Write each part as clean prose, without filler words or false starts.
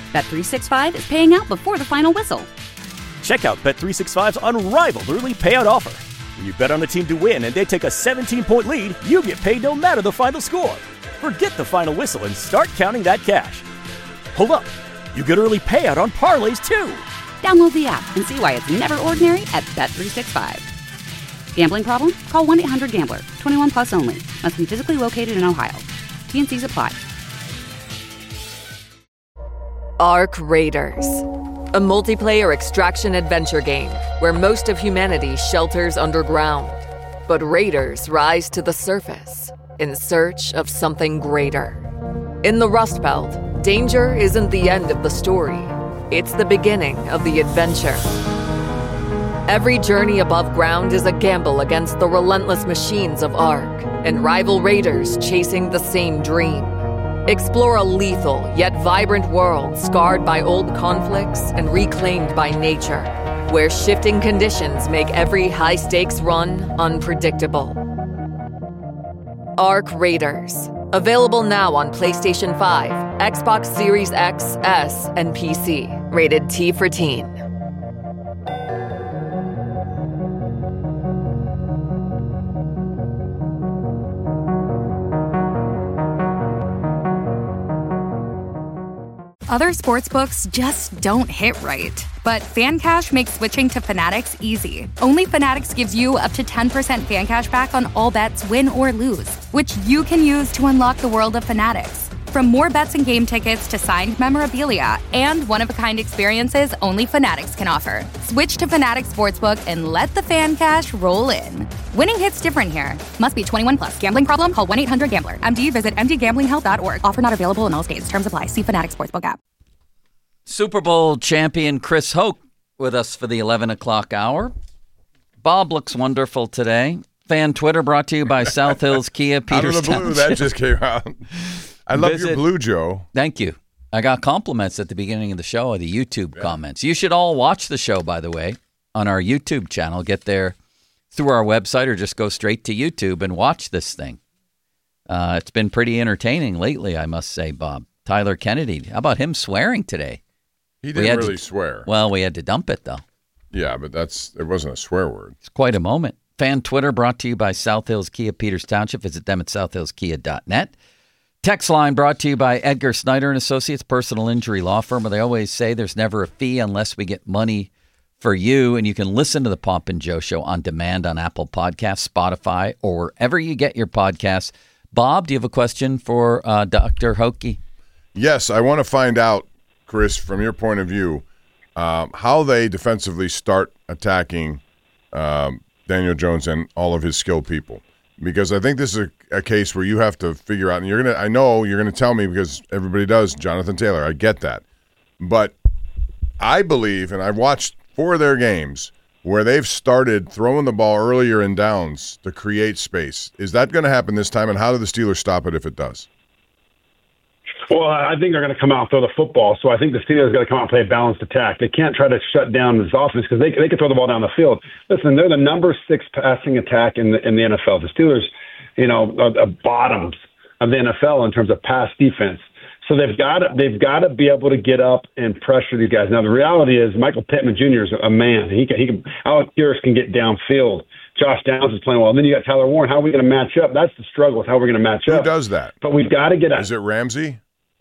Bet365 is paying out before the final whistle. Check out Bet365's unrivaled early payout offer. When you bet on a team to win and they take a 17-point lead, you get paid no matter the final score. Forget the final whistle and start counting that cash. Hold up. You get early payout on parlays, too. Download the app and see why it's never ordinary at Bet365. Gambling problem? Call 1-800-GAMBLER. 21 plus only. Must be physically located in Ohio. T&Cs apply. Arc Raiders, a multiplayer extraction adventure game where most of humanity shelters underground. But raiders rise to the surface in search of something greater. In the Rust Belt, danger isn't the end of the story. It's the beginning of the adventure. Every journey above ground is a gamble against the relentless machines of Ark and rival raiders chasing the same dream. Explore a lethal yet vibrant world scarred by old conflicts and reclaimed by nature, where shifting conditions make every high-stakes run unpredictable. Arc Raiders. Available now on PlayStation 5, Xbox Series X, S, and PC. Rated T for Teen. Other sportsbooks just don't hit right. But FanCash makes switching to Fanatics easy. Only Fanatics gives you up to 10% fan cash back on all bets, win or lose, which you can use to unlock the world of Fanatics. From more bets and game tickets to signed memorabilia and one-of-a-kind experiences only Fanatics can offer. Switch to Fanatics Sportsbook and let the fan cash roll in. Winning hits different here. Must be 21 plus. Gambling problem? Call 1-800-GAMBLER. MD, visit mdgamblinghelp.org. Offer not available in all states. Terms apply. See Fanatics Sportsbook app. Super Bowl champion Chris Hoke with us for the 11 o'clock hour. Bob looks wonderful today. Fan Twitter brought to you by South Hills Kia, Peters Out of the blue, Township. that just came out. I love your blue, Joe. Thank you. I got compliments at the beginning of the show, the YouTube comments. You should all watch the show, by the way, on our YouTube channel. Get there through our website or just go straight to YouTube and watch this thing. It's been pretty entertaining lately, I must say, Bob. Tyler Kennedy, how about him swearing today? He didn't really swear. Well, we had to dump it, though. Yeah, but it wasn't a swear word. It's quite a moment. Fan Twitter brought to you by South Hills Kia, Peters Township. Visit them at southhillskia.net. Text line brought to you by Edgar Snyder & Associates, personal injury law firm, where they always say there's never a fee unless we get money for you. And you can listen to the Pomp and Joe Show on demand on Apple Podcasts, Spotify, or wherever you get your podcasts. Bob, do you have a question for Dr. Hoke? Yes, I want to find out, Chris, from your point of view, how they defensively start attacking Daniel Jones and all of his skilled people. Because I think this is a case where you have to figure out, and I know you're going to tell me because everybody does, Jonathan Taylor, I get that. But I believe, and I've watched 4 of their games, where they've started throwing the ball earlier in downs to create space. Is that going to happen this time, and how do the Steelers stop it if it does? Well, I think they're going to come out and throw the football, so I think the Steelers are going to come out and play a balanced attack. They can't try to shut down this offense because they can throw the ball down the field. Listen, they're the number 6 passing attack in the NFL. The Steelers, are bottoms of the NFL in terms of pass defense. So they've got to be able to get up and pressure these guys. Now the reality is Michael Pittman Jr. is a man. He can. Alec Pierce can get downfield. Josh Downs is playing well. And then you got Tyler Warren. How are we going to match up? That's the struggle. Is how we're going to match up. Who does that? But we've got to get up. Is it Ramsey?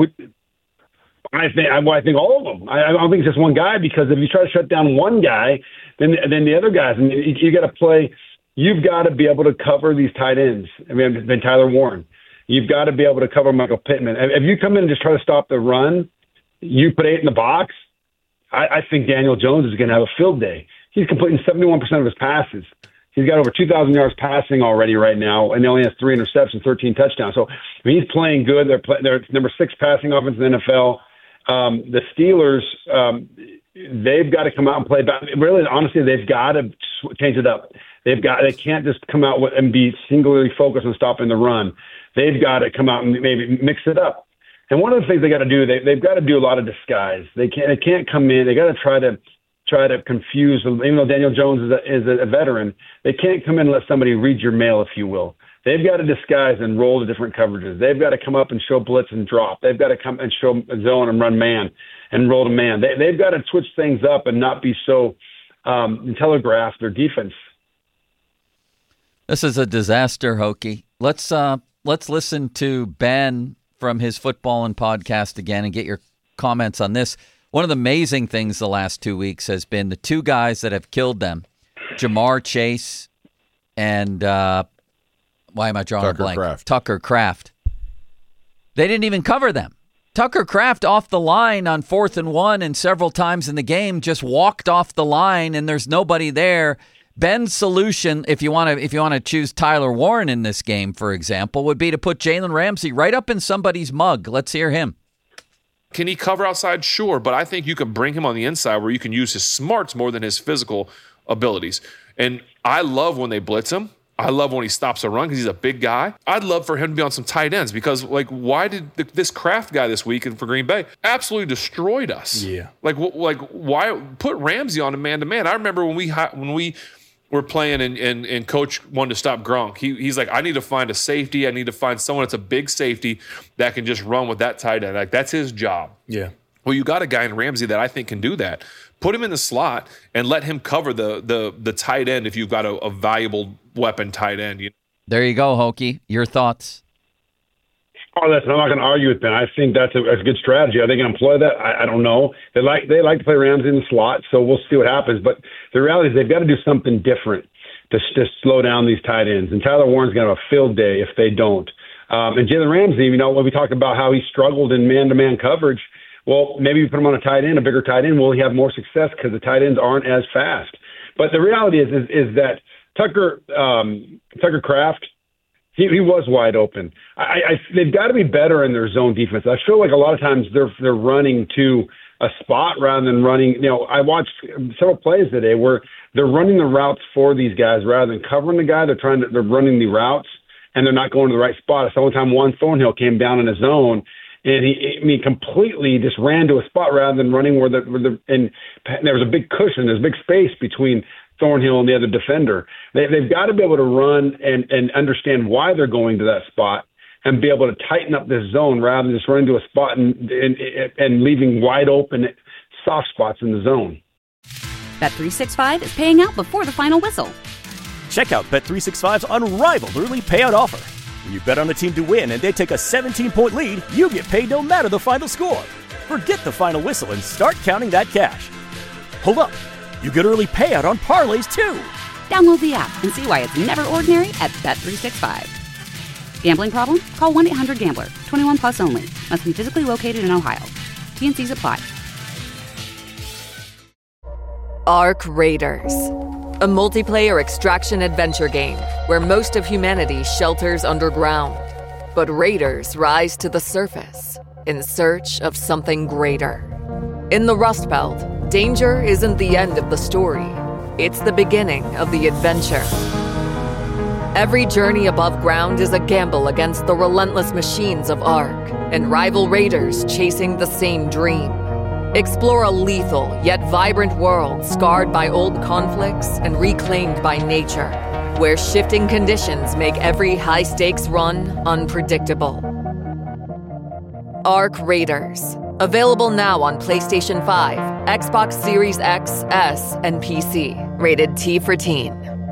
I think all of them. I don't think it's just one guy because if you try to shut down one guy, then the other guys, and you got to play. You've got to be able to cover these tight ends. Then Tyler Warren. You've got to be able to cover Michael Pittman. If you come in and just try to stop the run, you put 8 in the box. I think Daniel Jones is going to have a field day. He's completing 71% of his passes. He's got over 2,000 yards passing already right now, and he only has 3 interceptions, 13 touchdowns. So he's playing good. They're number 6 passing offense in the NFL. The Steelers, they've got to come out and play back. Really, honestly, they've got to change it up. They can't just come out and be singularly focused on stopping the run. They've got to come out and maybe mix it up. And one of the things they got to do, they've got to do a lot of disguise. They can't come in. They got to try to confuse. Even though Daniel Jones is a veteran, they can't come in and let somebody read your mail, if you will. They've got to disguise and roll the different coverages. They've got to come up and show blitz and drop. They've got to come and show zone and run man and roll to man. They've got to switch things up and not be so telegraph their defense. This is a disaster, Hokie. Let's listen to Ben from his Football and podcast again and get your comments on this. One of the amazing things the last 2 weeks has been the two guys that have killed them, Jamar Chase and why am I drawing a blank? Tucker Kraft. They didn't even cover them. Tucker Kraft off the line on 4th and 1 and several times in the game just walked off the line and there's nobody there. Ben's solution, if you want to choose Tyler Warren in this game, for example, would be to put Jalen Ramsey right up in somebody's mug. Let's hear him. Can he cover outside? Sure, but I think you can bring him on the inside where you can use his smarts more than his physical abilities. And I love when they blitz him. I love when he stops a run because he's a big guy. I'd love for him to be on some tight ends because, why did this Kraft guy this week for Green Bay absolutely destroyed us? Yeah. Why put Ramsey on a man-to-man? I remember when we were playing and Coach wanted to stop Gronk. He's like, I need to find a safety. I need to find someone that's a big safety that can just run with that tight end. Like, that's his job. Yeah. Well, you got a guy in Ramsey that I think can do that. Put him in the slot and let him cover the tight end if you've got a valuable weapon tight end. There you go, Hokie. Your thoughts? Oh, listen, I'm not going to argue with Ben. I think that's a good strategy. Are they going to employ that? I don't know. They like to play Ramsey in the slot, so we'll see what happens. But the reality is they've got to do something different to slow down these tight ends. And Tyler Warren's going to have a field day if they don't. And Jalen Ramsey, when we talked about how he struggled in man-to-man coverage, well, maybe you put him on a bigger tight end. Will he have more success because the tight ends aren't as fast? But the reality is that Tucker Kraft, he was wide open. They've got to be better in their zone defense. I feel like a lot of times they're running to a spot rather than running. I watched several plays today where they're running the routes for these guys rather than covering the guy. They're running the routes and they're not going to the right spot. I saw one time Juan Thornhill came down in a zone. And he completely just ran to a spot rather than running and there was a big cushion, there's a big space between Thornhill and the other defender. They've got to be able to run and understand why they're going to that spot and be able to tighten up this zone rather than just running to a spot and leaving wide open soft spots in the zone. Bet365 is paying out before the final whistle. Check out Bet365's unrivaled early payout offer. When you bet on a team to win and they take a 17-point lead, you get paid no matter the final score. Forget the final whistle and start counting that cash. Hold up. You get early payout on parlays, too. Download the app and see why it's never ordinary at Bet365. Gambling problem? Call 1-800-GAMBLER. 21 plus only. Must be physically located in Ohio. T&Cs apply. Arc Raiders, a multiplayer extraction adventure game where most of humanity shelters underground. But raiders rise to the surface in search of something greater. In the Rust Belt, danger isn't the end of the story. It's the beginning of the adventure. Every journey above ground is a gamble against the relentless machines of Ark and rival raiders chasing the same dream. Explore a lethal yet vibrant world scarred by old conflicts and reclaimed by nature, where shifting conditions make every high-stakes run unpredictable. Arc Raiders. Available now on PlayStation 5, Xbox Series X, S, and PC. Rated T for Teen.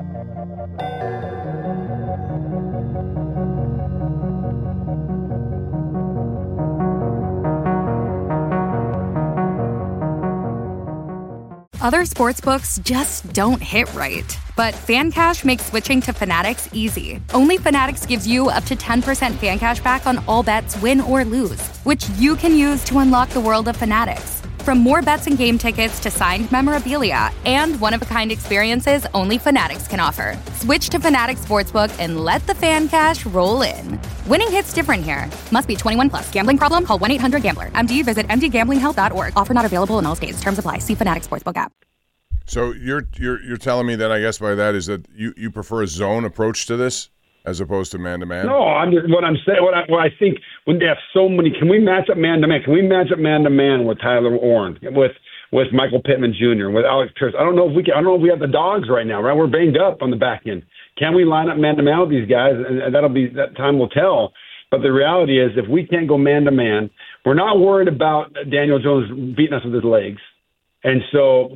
Other sportsbooks just don't hit right. But FanCash makes switching to Fanatics easy. Only Fanatics gives you up to 10% fan cash back on all bets, win or lose, which you can use to unlock the world of Fanatics. From more bets and game tickets to signed memorabilia and one-of-a-kind experiences only Fanatics can offer. Switch to Fanatics Sportsbook and let the fan cash roll in. Winning hits different here. Must be 21 plus. Gambling problem? Call 1-800-GAMBLER. MD, visit mdgamblinghelp.org. Offer not available in all states. Terms apply. See Fanatics Sportsbook app. So you're telling me that, I guess by that is that you prefer a zone approach to this as opposed to man-to-man? No, what I think when they have so many, can we match up man-to-man? Can we match up man-to-man with Tyler Warren, with with Michael Pittman Jr., with Alex Pierce. I don't know if we have the dogs right now, right? We're banged up on the back end. Can we line up man-to-man with these guys? And that time will tell. But the reality is, if we can't go man-to-man, we're not worried about Daniel Jones beating us with his legs. And so,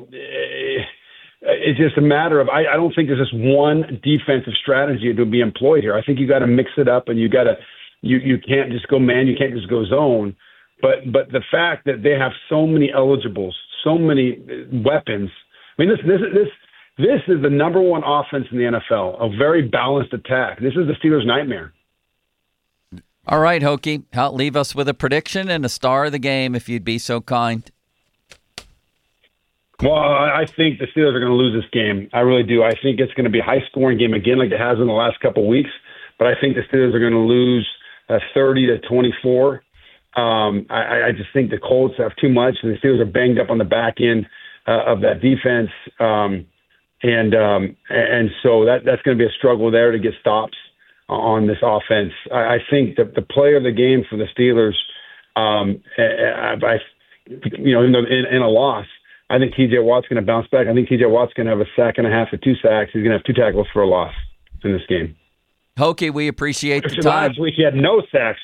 it's just a matter of, I don't think there's just one defensive strategy to be employed here. I think you got to mix it up, and you can't just go man, you can't just go zone. But the fact that they have so many eligibles, so many weapons. I mean, this is the number one offense in the NFL, a very balanced attack. This is the Steelers' nightmare. All right, Hokie, leave us with a prediction and a star of the game, if you'd be so kind. Well, I think the Steelers are going to lose this game. I really do. I think it's going to be a high-scoring game again, like it has in the last couple of weeks. But I think the Steelers are going to lose 30-24. I just think the Colts have too much, and the Steelers are banged up on the back end of that defense, and so that's going to be a struggle there to get stops on this offense. I think that the player of the game for the Steelers, in a loss, I think T.J. Watt's going to bounce back. I think T.J. Watt's going to have a sack and a half or 2 sacks. He's going to have 2 tackles for a loss in this game. Hokie, we appreciate the time. Last week he had no sacks.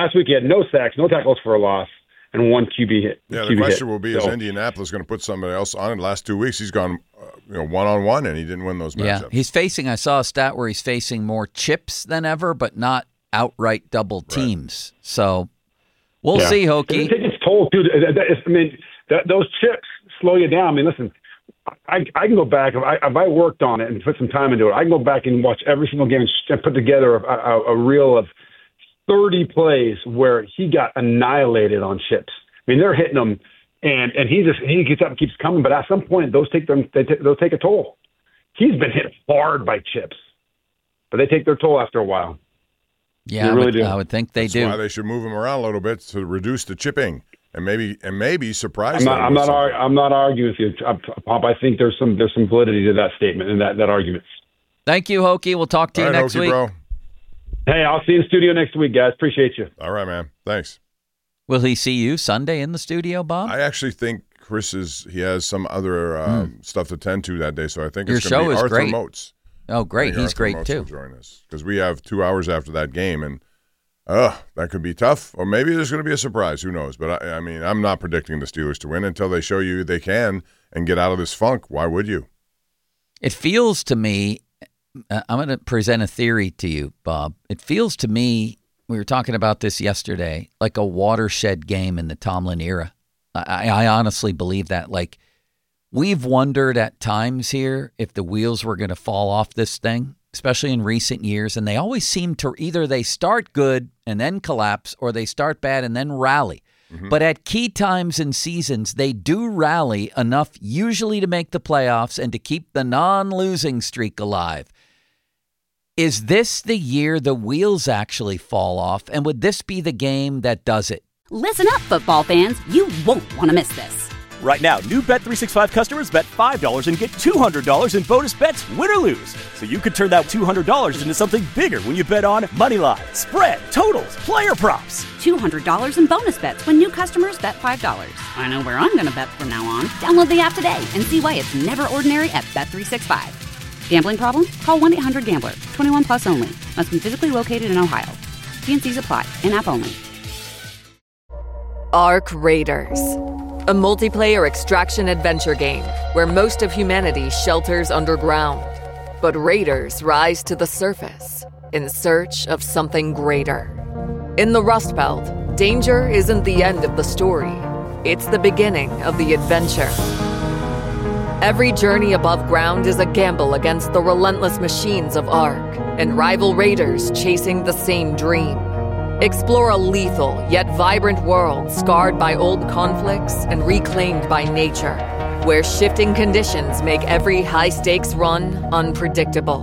No tackles for a loss, and 1 QB hit. Yeah, the question will be, is Indianapolis going to put somebody else on? In the last 2 weeks, he's gone one-on-one, and he didn't win those matchups. Yeah, I saw a stat where he's facing more chips than ever, but not outright double teams. Right. So we'll see, Hokie. I think it's told, dude. Those chips slow you down. I mean, listen, I can go back. If I worked on it and put some time into it, I can go back and watch every single game and put together a reel of 30 plays where he got annihilated on chips. I mean, they're hitting him, and he gets up and keeps coming. But at some point, those take a toll. He's been hit hard by chips, but they take their toll after a while. Yeah, I would think they do. That's why they should move him around a little bit to reduce the chipping. And maybe surprise them. I'm not arguing with you, Pop. I think there's some validity to that statement and that argument. Thank you, Hokie. We'll talk to you next week. Bro. Hey, I'll see you in the studio next week, guys. Appreciate you. All right, man. Thanks. Will he see you Sunday in the studio, Bob? I actually think Chris has some other stuff to tend to that day, so I think it's going to be Arthur great. Moats. Oh, great. He's Arthur great, Moats too. Will join us because we have 2 hours after that game, and that could be tough. Or maybe there's going to be a surprise. Who knows? But, I'm not predicting the Steelers to win until they show you they can and get out of this funk. Why would you? It feels to me, I'm going to present a theory to you, Bob. It feels to me, we were talking about this yesterday, like a watershed game in the Tomlin era. I honestly believe that. Like, we've wondered at times here if the wheels were going to fall off this thing, especially in recent years, and they always seem to either they start good and then collapse, or they start bad and then rally. Mm-hmm. But at key times in seasons, they do rally enough usually to make the playoffs and to keep the non-losing streak alive. Is this the year the wheels actually fall off, and would this be the game that does it? Listen up, football fans. You won't want to miss this. Right now, new Bet365 customers bet $5 and get $200 in bonus bets, win or lose. So you could turn that $200 into something bigger when you bet on moneyline, spread, totals, player props. $200 in bonus bets when new customers bet $5. I know where I'm going to bet from now on. Download the app today and see why it's never ordinary at Bet365. Gambling problem? Call 1-800-GAMBLER. 21 plus only. Must be physically located in Ohio. T&Cs apply. In-app only. Arc Raiders, a multiplayer extraction adventure game where most of humanity shelters underground. But raiders rise to the surface in search of something greater. In the Rust Belt, danger isn't the end of the story. It's the beginning of the adventure. Every journey above ground is a gamble against the relentless machines of Ark and rival raiders chasing the same dream. Explore a lethal yet vibrant world scarred by old conflicts and reclaimed by nature, where shifting conditions make every high-stakes run unpredictable.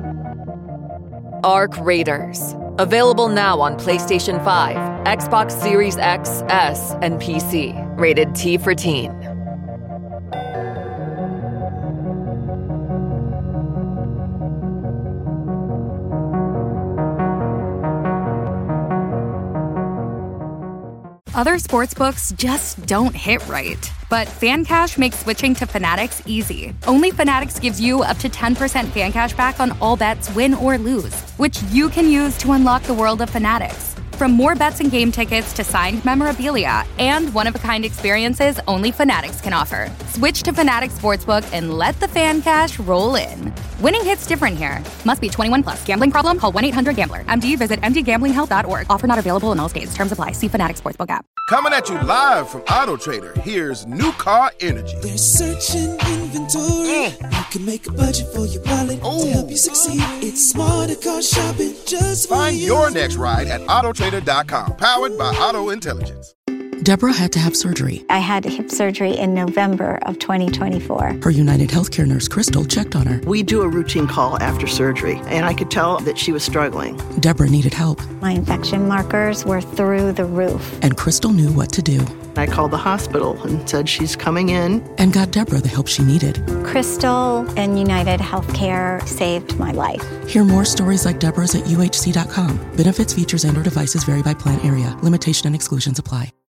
Arc Raiders. Available now on PlayStation 5, Xbox Series X, S, and PC. Rated T for Teen. Other sportsbooks just don't hit right. But FanCash makes switching to Fanatics easy. Only Fanatics gives you up to 10% fan cash back on all bets, win or lose, which you can use to unlock the world of Fanatics. From more bets and game tickets to signed memorabilia and one-of-a-kind experiences only Fanatics can offer. Switch to Fanatics Sportsbook and let the fan cash roll in. Winning hits different here. Must be 21 plus. Gambling problem? Call 1-800-GAMBLER. MD, visit mdgamblinghelp.org. Offer not available in all states. Terms apply. See Fanatics Sportsbook app. Coming at you live from Auto Trader, here's New Car Energy. There's searching inventory. You can make a budget for your wallet to help you succeed. It's smarter car shopping just for Find you. your next ride at autotrader.com, powered by Auto Intelligence. Deborah had to have surgery. I had hip surgery in November of 2024. Her United Healthcare nurse, Crystal, checked on her. We do a routine call after surgery, and I could tell that she was struggling. Deborah needed help. My infection markers were through the roof. And Crystal knew what to do. I called the hospital and said she's coming in. And got Deborah the help she needed. Crystal and United Healthcare saved my life. Hear more stories like Deborah's at UHC.com. Benefits, features, and/or devices vary by plan area. Limitation and exclusions apply.